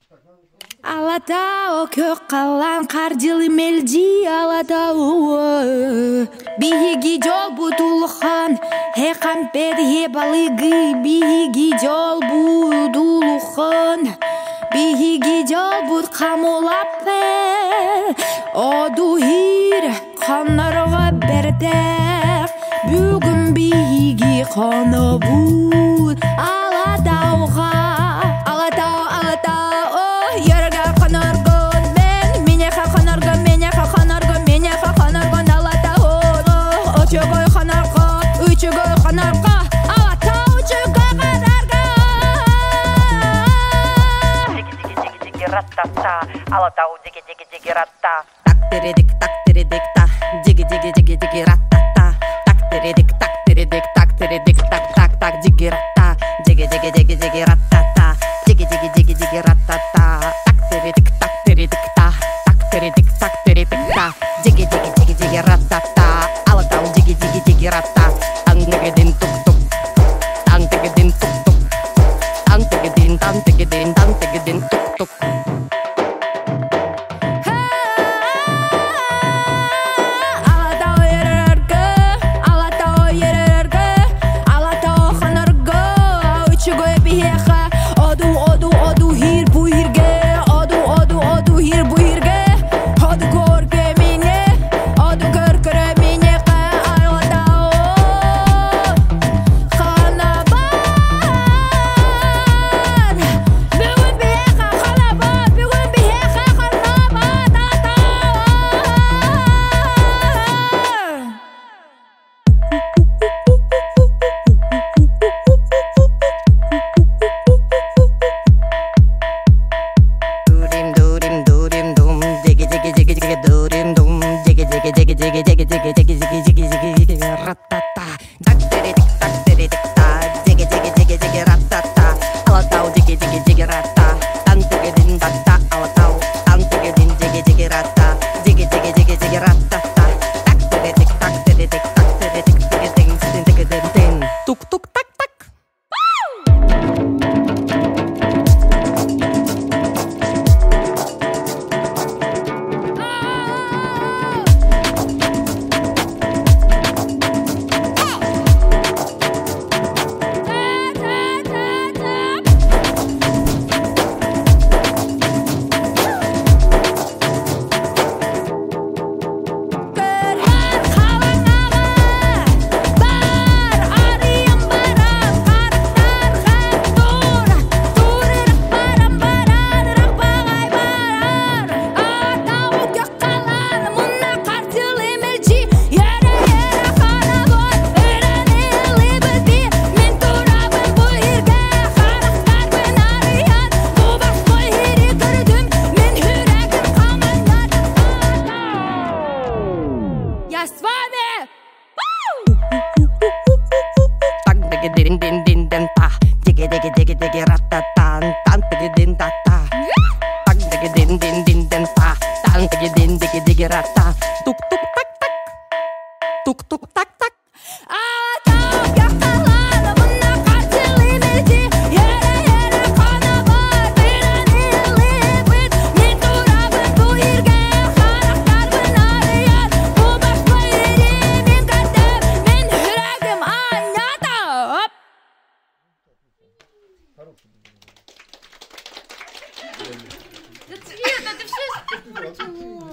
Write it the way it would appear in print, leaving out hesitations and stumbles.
Алатау көк қалан қардилы мелди алатау биги жол бутулхан хекампер ебалыгы биги жол будулхан биги жол бут камулаппе одухир канарга бердек бүгүн биги кана бут алатауга Алатау диги диги диги ратта так тередик та диги диги диги диги ратта так тередик так тередик так так диги ратта диги диги диги диги ратта диги диги диги диги ратта так тередик та диги диги диги диги ратта Алатау диги диги диги ратта ангедин тук тук ангедин тук тук ангедин тук тук Да цвет, это все